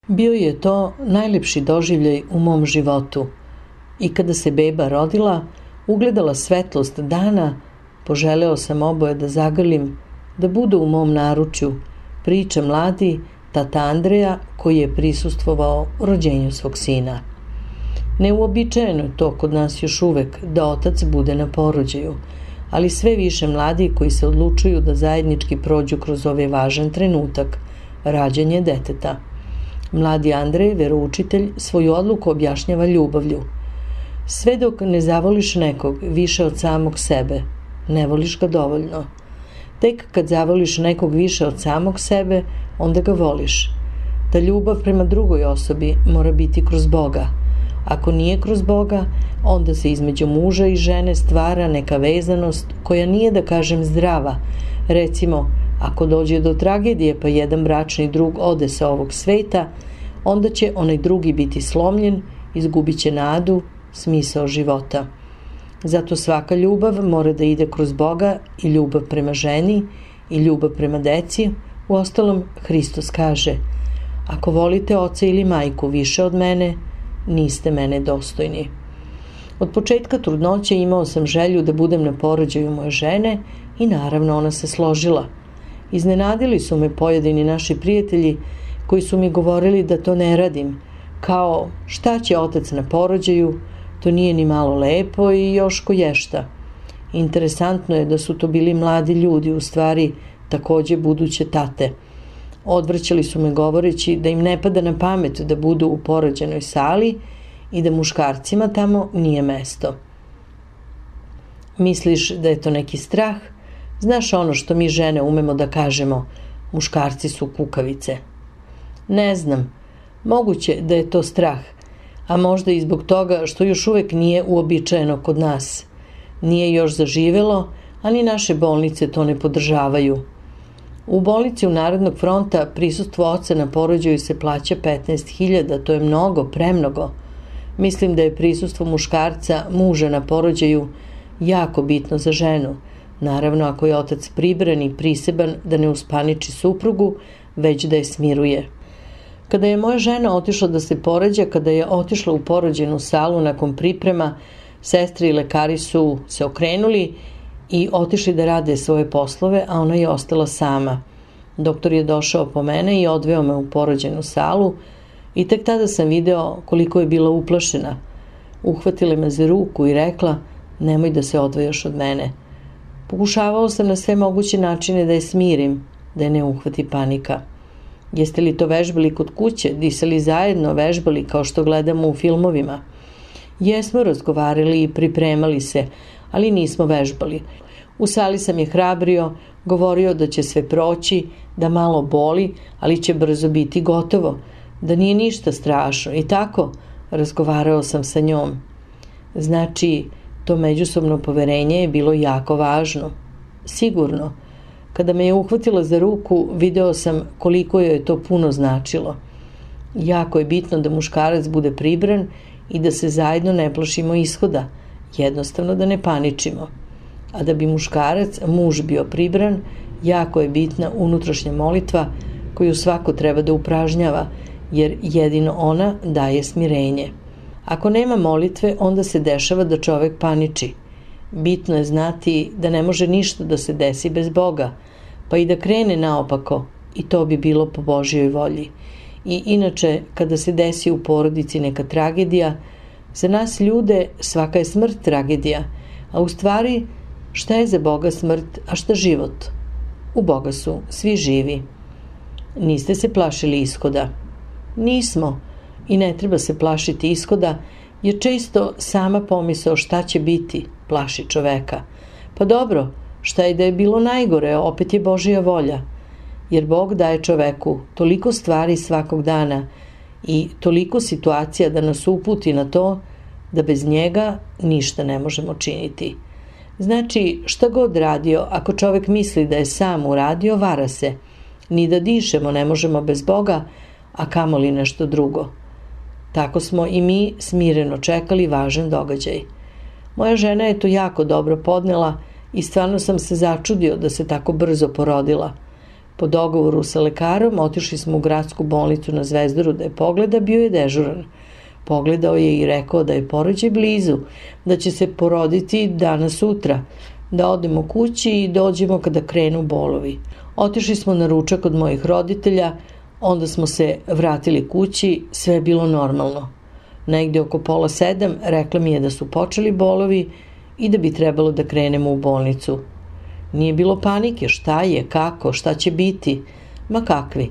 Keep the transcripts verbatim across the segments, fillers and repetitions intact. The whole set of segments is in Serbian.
Bio je to najlepši doživljaj u mom životu i kada se beba rodila, ugledala svetlost dana, poželeo sam oboje da zagrlim, da budu u mom naručju, priča mladi tata Andreja koji je prisustvovao rođenju svog sina. Neuobičajeno je to kod nas još uvek da otac bude na porođaju, ali sve više mladi koji se odlučuju da zajednički prođu kroz ovaj važan trenutak, rađanje deteta. Mladi Andrej, veroučitelj, svoju odluku objašnjava ljubavlju. Sve dok ne zavoliš nekog više od samog sebe, ne voliš ga dovoljno. Tek kad zavoliš nekog više od samog sebe, onda ga voliš. Ta ljubav prema drugoj osobi mora biti kroz Boga. Ako nije kroz Boga, onda se između muža i žene stvara neka vezanost koja nije, da kažem, zdrava. Recimo, ako dođe do tragedije pa jedan bračni drug ode sa ovog sveta, onda će onaj drugi biti slomljen, izgubit će nadu, smisao života. Zato svaka ljubav mora da ide kroz Boga i ljubav prema ženi i ljubav prema deci. Uostalom, Hristos kaže: ako volite oca ili majku više od mene, niste mene dostojni. Od početka trudnoće imao sam želju da budem na porođaju moje žene i naravno ona se složila. Iznenadili su me pojedini naši prijatelji koji su mi govorili da to ne radim, kao šta će otac na porođaju, to nije ni malo lepo i još koješta. Interesantno je da su to bili mladi ljudi, u stvari takođe buduće tate. Odvrćali su me govoreći da im ne pada na pamet da budu u porođajnoj sali i da muškarcima tamo nije mesto. Misliš da je to neki strah? Znaš ono što mi žene umemo da kažemo, muškarci su kukavice. Ne znam, moguće da je to strah, a možda i zbog toga što još uvek nije uobičajeno kod nas. Nije još zaživelo, ali naše bolnice to ne podržavaju. U bolnici u Narodnog fronta prisustvo oca na porođaju se plaća petnaest hiljada, to je mnogo, premnogo. Mislim da je prisustvo muškarca, muža na porođaju, jako bitno za ženu. Naravno, ako je otac pribran i priseban da ne uspaniči suprugu, već da je smiruje. Kada je moja žena otišla da se porađa, kada je otišla u porođajnu salu nakon priprema, sestre i lekari su se okrenuli i otišli da rade svoje poslove, a ona je ostala sama. Doktor je došao po mene i odveo me u porođajnu salu i tek tada sam video koliko je bila uplašena. Uhvatila me za ruku i rekla: nemoj da se odvajaš od mene. Pokušavao sam na sve moguće načine da je smirim, da je ne uhvati panika. Jeste li to vežbali kod kuće, disali zajedno, vežbali kao što gledamo u filmovima? Jesmo razgovarali i pripremali se, ali nismo vežbali. U sali sam je hrabrio, govorio da će sve proći, da malo boli, ali će brzo biti gotovo, da nije ništa strašno i tako razgovarao sam sa njom. Znači, to međusobno poverenje je bilo jako važno. Sigurno, kada me je uhvatila za ruku, video sam koliko joj je to puno značilo. Jako je bitno da muškarac bude pribran i da se zajedno ne plašimo ishoda, jednostavno da ne paničimo. A da bi muškarac, muž bio pribran, jako je bitna unutrašnja molitva koju svako treba da upražnjava, jer jedino ona daje smirenje. Ako nema molitve, onda se dešava da čovek paniči. Bitno je znati da ne može ništa da se desi bez Boga, pa i da krene naopako, i to bi bilo po Božjoj volji. I inače, kada se desi u porodici neka tragedija, za nas ljude svaka je smrt tragedija, a u stvari šta je za Boga smrt, a šta život? U Boga su svi živi. Niste se plašili ishoda? Nismo, i ne treba se plašiti ishoda, jer često sama pomisao šta će biti plaši čoveka. Pa dobro, šta je da je bilo najgore, opet je Božja volja, jer Bog daje čoveku toliko stvari svakog dana i toliko situacija da nas uputi na to da bez njega ništa ne možemo činiti. Znači, šta god radio, ako čovek misli da je sam uradio, vara se. Ni da dišemo ne možemo bez Boga, a kamoli nešto drugo. Tako smo i mi smireno čekali važan događaj. Moja žena je to jako dobro podnela i stvarno sam se začudio da se tako brzo porodila. Po dogovoru sa lekarom otišli smo u gradsku bolnicu na Zvezdaru da je pogleda, bio je dežuran. Pogledao je i rekao da je porođaj blizu, da će se poroditi danas sutra, da odemo kući i dođemo kada krenu bolovi. Otišli smo na ručak od mojih roditelja, onda smo se vratili kući, sve je bilo normalno. Negde oko pola sedam rekla mi je da su počeli bolovi i da bi trebalo da krenemo u bolnicu. Nije bilo panike, šta je, kako, šta će biti, ma kakvi.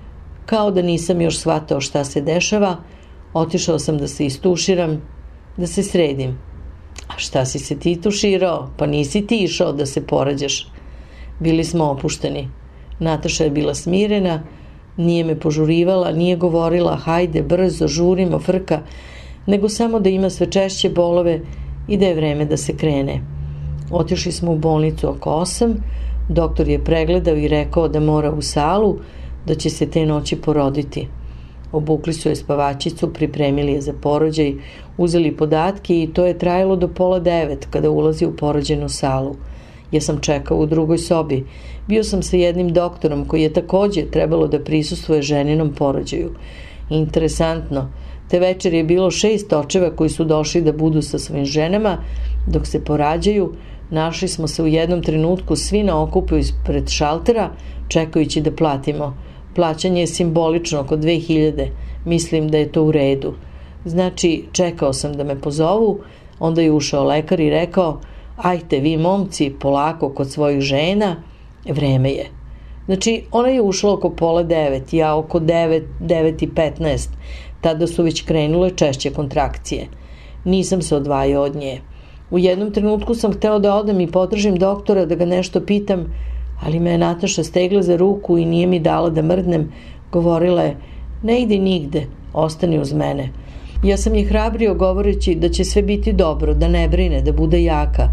Kao da nisam još shvatao šta se dešava, otišao sam da se istuširam, da se sredim. A šta si se ti tuširao? Pa nisi ti išao da se porađaš. Bili smo opušteni. Nataša je bila smirena, nije me požurivala, nije govorila hajde, brzo, žurimo, frka, nego samo da ima sve češće bolove i da je vreme da se krene. Otišli smo u bolnicu oko osam, doktor je pregledao i rekao da mora u salu, da će se te noći poroditi. Obukli su je spavačicu, pripremili je za porođaj, uzeli podatke i to je trajalo do pola devet kada ulazi u porođajnu salu. Ja sam čekao u drugoj sobi. Bio sam sa jednim doktorom koji je takođe trebalo da prisustvuje ženinom porođaju. Interesantno, te večer je bilo šest očeva koji su došli da budu sa svojim ženama. Dok se porađaju, našli smo se u jednom trenutku svi na okupu ispred šaltera, čekajući da platimo. Plaćanje je simbolično, oko dve hiljade. Mislim da je to u redu. Znači, čekao sam da me pozovu, onda je ušao lekar i rekao, ajte vi momci, polako kod svojih žena, vreme je. Znači, ona je ušla oko pola devet, ja oko devet, devet i petnaest. Tada su već krenule češće kontrakcije. Nisam se odvajao od nje. U jednom trenutku sam hteo da odem i potražim doktora da ga nešto pitam, ali me je Nataša stegla za ruku i nije mi dala da mrdnem. Govorila je, ne idi nigde, ostani uz mene. Ja sam je hrabrio govoreći da će sve biti dobro, da ne brine, da bude jaka.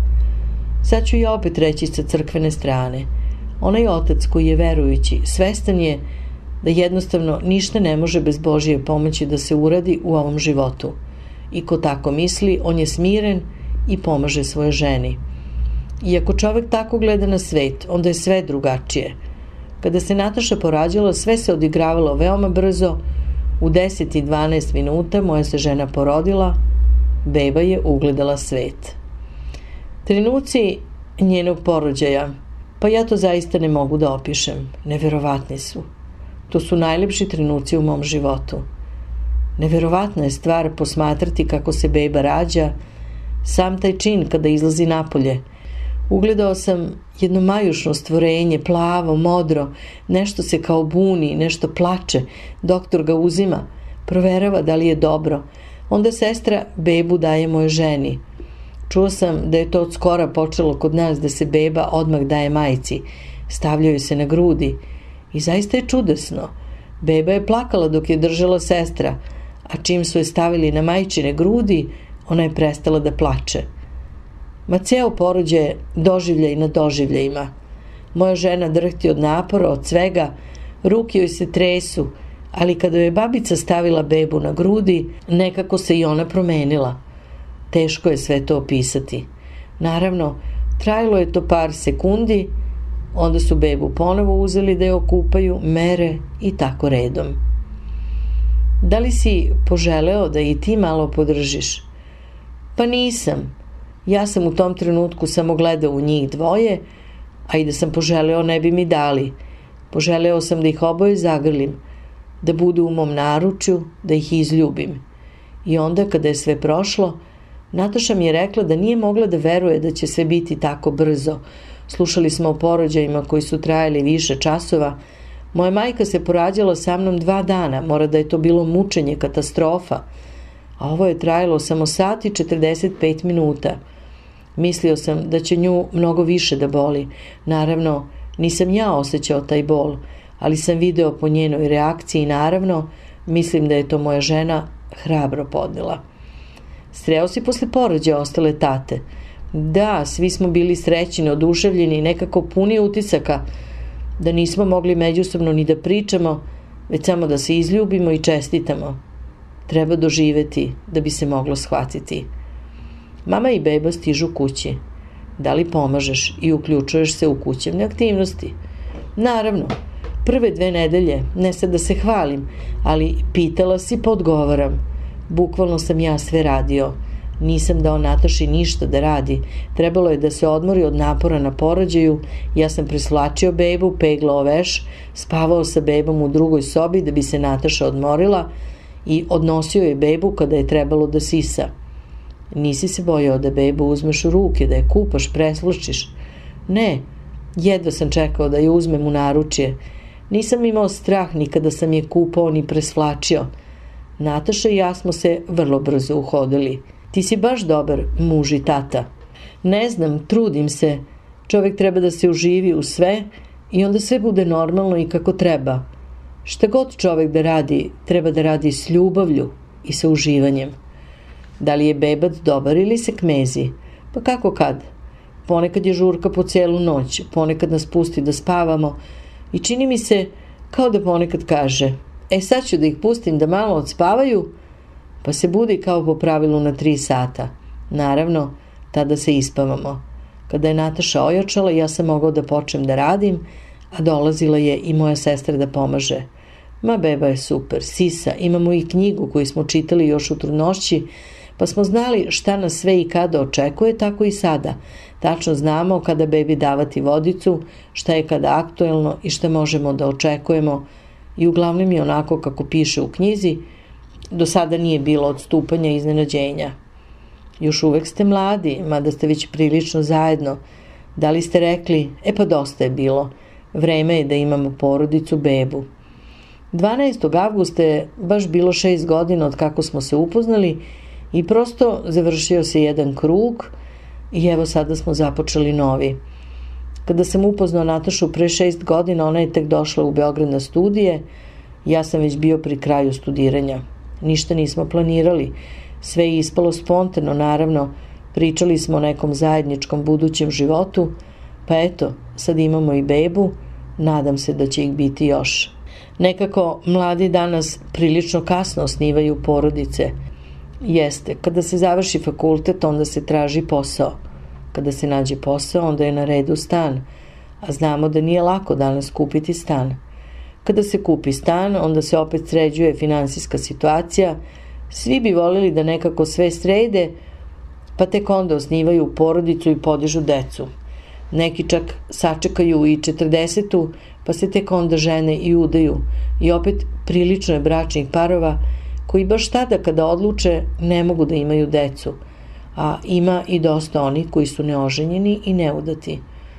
Sad ću ja opet reći sa crkvene strane. Onaj otac koji je verujući, svestan je da jednostavno ništa ne može bez Božije pomoći da se uradi u ovom životu. I ko tako misli, on je smiren i pomaže svoje ženi. I ako čovek tako gleda na svet, onda je sve drugačije. Kada se Nataša porađala, sve se odigravalo veoma brzo. U deset i dvanaest minuta moja se žena porodila, beba je ugledala svet. Trenuci njenog porođaja, pa ja to zaista ne mogu da opišem, neverovatni su. To su najlepši trenuci u mom životu. Neverovatna je stvar posmatrati kako se beba rađa, sam taj čin kada izlazi napolje. Ugledao sam jedno majušno stvorenje, plavo, modro, nešto se kao buni, nešto plače, doktor ga uzima, proverava da li je dobro. Onda sestra bebu daje moje ženi. Čuo sam da je to od skora počelo kod nas da se beba odmah daje majci, stavljaju se na grudi i zaista je čudesno. Beba je plakala dok je držala sestra, a čim su je stavili na majčine grudi, ona je prestala da plače. Ma ceo porođaj je doživljaj na doživljajima. Moja žena drhti od napora, od svega, ruke joj se tresu, ali kada je babica stavila bebu na grudi, nekako se i ona promenila. Teško je sve to opisati. Naravno, trajalo je to par sekundi, onda su bebu ponovo uzeli da je okupaju, mere i tako redom. Da li si poželeo da i ti malo podržiš? Pa nisam. Ja sam u tom trenutku samo gledao u njih dvoje, a i da sam poželeo ne bi mi dali. Poželeo sam da ih oboje zagrlim, da budu u mom naručju, da ih izljubim. I onda kada je sve prošlo, Nataša mi je rekla da nije mogla da veruje da će sve biti tako brzo. Slušali smo o porođajima koji su trajali više časova. Moja majka se porađala sa mnom dva dana, mora da je to bilo mučenje, katastrofa. A ovo je trajalo samo sat i četrdeset pet minuta. Mislio sam da će nju mnogo više da boli. Naravno, nisam ja osjećao taj bol, ali sam video po njenoj reakciji i naravno, mislim da je to moja žena hrabro podnela. Sreo si posle porođaja ostale tate? Da, svi smo bili srećni, oduševljeni i nekako puni utisaka, da nismo mogli međusobno ni da pričamo, već samo da se izljubimo i čestitamo. Treba doživeti da bi se moglo shvatiti. Mama i beba stižu kući. Da li pomažeš i uključuješ se u kućevne aktivnosti? Naravno, Prve dve nedelje, ne sad da se hvalim, ali pitala si pa odgovaram. Bukvalno sam ja sve radio. Nisam dao Nataši ništa da radi. Trebalo je da se odmori od napora na porođaju. Ja sam preslačio bebu, peglao veš, spavao sa bebom u drugoj sobi da bi se Nataša odmorila i odnosio je bebu kada je trebalo da sisa. Nisi se bojao da bebu uzmeš u ruke, da je kupaš, preslačiš? Ne, jedva sam čekao da je uzmem u naručje. Nisam imao strah ni kada sam je kupao ni presvlačio. Nataša i ja smo se vrlo brzo uhodili. Ti si baš dobar muž i tata. Ne znam, trudim se. Čovjek treba da se uživi u sve i onda sve bude normalno i kako treba. Šta god čovjek da radi, treba da radi s ljubavlju i sa uživanjem. Da li je bebac dobar ili se kmezi? Pa kako kad? Ponekad je žurka po cijelu noć, ponekad nas pusti da spavamo i čini mi se kao da ponekad kaže: e sad ću da ih pustim da malo odspavaju, pa se budi kao po pravilu na tri sata. Naravno, tada se ispavamo. Kada je Nataša ojačala, ja sam mogao da počnem da radim, a dolazila je i moja sestra da pomaže. Ma beba je super, sisa, imamo i knjigu koju smo čitali još u trudnošći, pa smo znali šta nas sve i kada očekuje, tako i sada. Tačno znamo kada bebi davati vodicu, šta je kada aktuelno i šta možemo da očekujemo i uglavnom je onako kako piše u knjizi. Do sada nije bilo odstupanja i iznenađenja. Još uvek ste mladi, mada ste već prilično zajedno. Da li ste rekli, e pa dosta je bilo, vreme je da imamo porodicu, bebu. dvanaestog avgusta je baš bilo šest godina od kako smo se upoznali i prosto završio se jedan krug i evo sada smo započeli novi. Kada sam upoznao Natašu pre šest godina, ona je tek došla u Beograd na studije, ja sam već bio pri kraju studiranja. Ništa nismo planirali, sve je ispalo spontano, naravno, pričali smo o nekom zajedničkom budućem životu, pa eto, sad imamo i bebu, nadam se da će ih biti još. Nekako mladi danas prilično kasno osnivaju porodice. Jeste, kada se završi fakultet, onda se traži posao. Kada se nađe posao, onda je na redu stan, a znamo da nije lako danas kupiti stan. Kada se kupi stan, onda se opet sređuje finansijska situacija, svi bi volili da nekako sve srede, pa tek onda osnivaju porodicu i podižu decu. Neki čak sačekaju i četrdesetu, pa se tek onda žene i udaju. I opet prilično je bračnih parova koji baš tada kada odluče ne mogu da imaju decu, a ima i dosta onih koji su neoženjeni i neudati.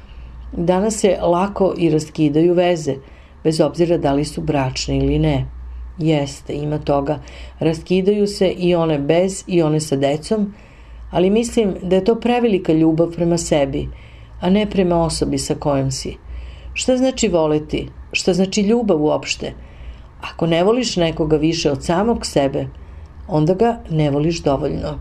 Danas se lako i raskidaju veze, bez obzira da li su bračne ili ne. Jeste, ima toga. Raskidaju se i one bez i one sa decom, ali mislim da je to prevelika ljubav prema sebi, a ne prema osobi sa kojom si. Šta znači voleti? Šta znači ljubav uopšte? Ako ne voliš nekoga više od samog sebe, onda ga ne voliš dovoljno.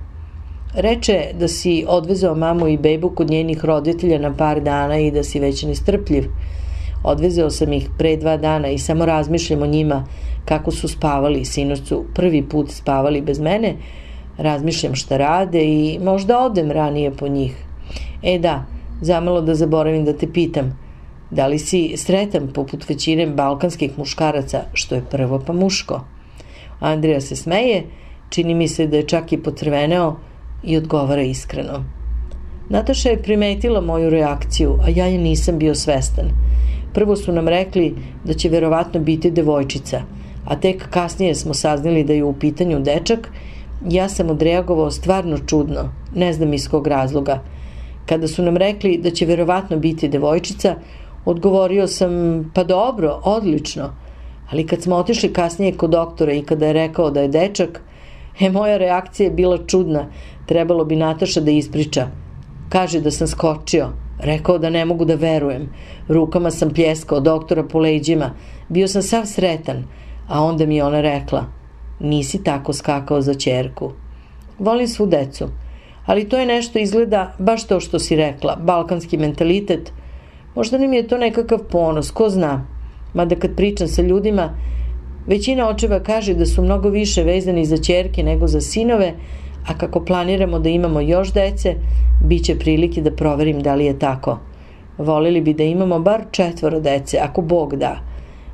Reče da si odvezao mamu i bebu kod njenih roditelja na par dana i da si već nestrpljiv. Odvezao sam ih pre dva dana i samo razmišljam o njima kako su spavali. Sinoć su prvi put spavali bez mene. Razmišljam šta rade i možda odem ranije po njih. E da, zamalo da zaboravim da te pitam, da li si sretan poput većine balkanskih muškaraca, što je prvo pa muško? Andrija se smeje, čini mi se da je čak i pocrveneo i odgovara iskreno. Nataša je primetila moju reakciju, a ja je nisam bio svestan. Prvo su nam rekli da će verovatno biti devojčica, a tek kasnije smo saznali da je u pitanju dečak. Ja sam odreagovao stvarno čudno, ne znam iz kog razloga. Kada su nam rekli da će verovatno biti devojčica, odgovorio sam, pa dobro, odlično. Ali kad smo otišli kasnije kod doktora i kada je rekao da je dečak, e, moja reakcija je bila čudna. Trebalo bi Nataša da ispriča. Kaže da sam skočio, rekao da ne mogu da verujem. Rukama sam pljeskao doktora po leđima, bio sam sav sretan, a onda mi je ona rekla, nisi tako skakao za ćerku. Volim svu decu, ali to je nešto izgleda baš to što si rekla, balkanski mentalitet. Možda nam je to nekakav ponos, ko zna. Mada kad pričam sa ljudima, većina očeva kaže da su mnogo više vezani za ćerke nego za sinove, a kako planiramo da imamo još dece, bit će prilike da proverim da li je tako. Voleli bi da imamo bar četvoro dece, ako Bog da.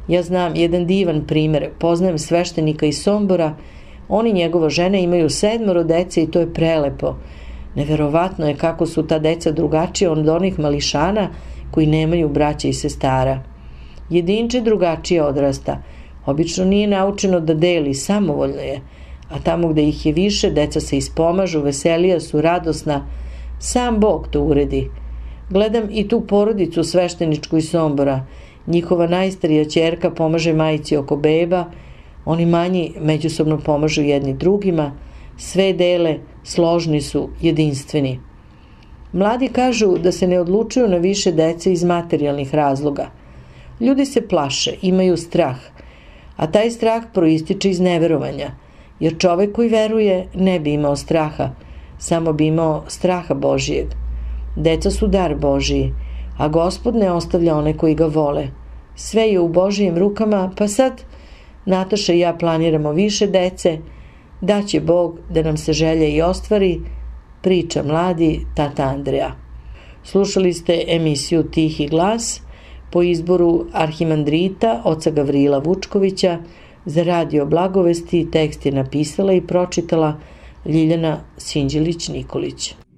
Ja znam jedan divan primer, poznajem sveštenika iz Sombora, on i njegova žena imaju sedmoro dece i to je prelepo. Neverovatno je kako su ta deca drugačija od onih mališana koji nemaju braća i sestara. Jedinče drugačije odrasta, obično nije naučeno da deli, samovoljno je, a tamo gde ih je više, deca se ispomažu, veselija su, radosna, sam Bog to uredi. Gledam i tu porodicu svešteničku iz Sombora, njihova najstarija ćerka pomaže majici oko beba, oni manji međusobno pomažu jedni drugima, sve dele, složni su, jedinstveni. Mladi kažu da se ne odlučuju na više dece iz materijalnih razloga. Ljudi se plaše, imaju strah, a taj strah proističe iz neverovanja, jer čovek koji veruje ne bi imao straha, samo bi imao straha Božijeg. Deca su dar Božiji, a Gospod ne ostavlja one koji ga vole. Sve je u Božijim rukama, pa sad Nataša i ja planiramo više dece, daće Bog da nam se želja i ostvari, priča mladi tata Andreja. Slušali ste emisiju Tihi glas po izboru arhimandrita oca Gavrila Vučkovića za radio Blagovesti. Tekst je napisala i pročitala Ljiljana Sinđelić-Nikolić.